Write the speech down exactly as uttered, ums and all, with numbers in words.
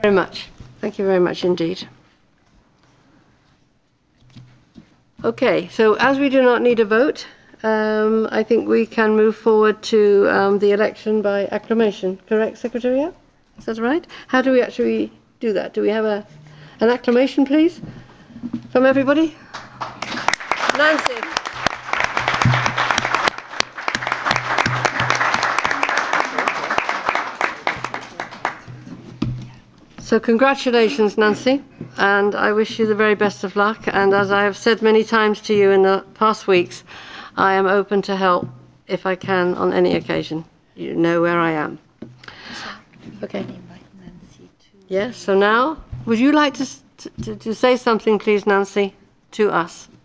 Very much. Thank you very much indeed. Okay, so as we do not need a vote, um, I think we can move forward to um, the election by acclamation. Correct, Secretariat? Is that right? How do we actually do that? Do we have a, an acclamation, please, from everybody? Nancy. So congratulations, Nancy, and I wish you the very best of luck. And as I have said many times to you in the past weeks, I am open to help if I can on any occasion. You know where I am. Okay. Yes, so now, would you like to, to, to say something, please, Nancy, to us?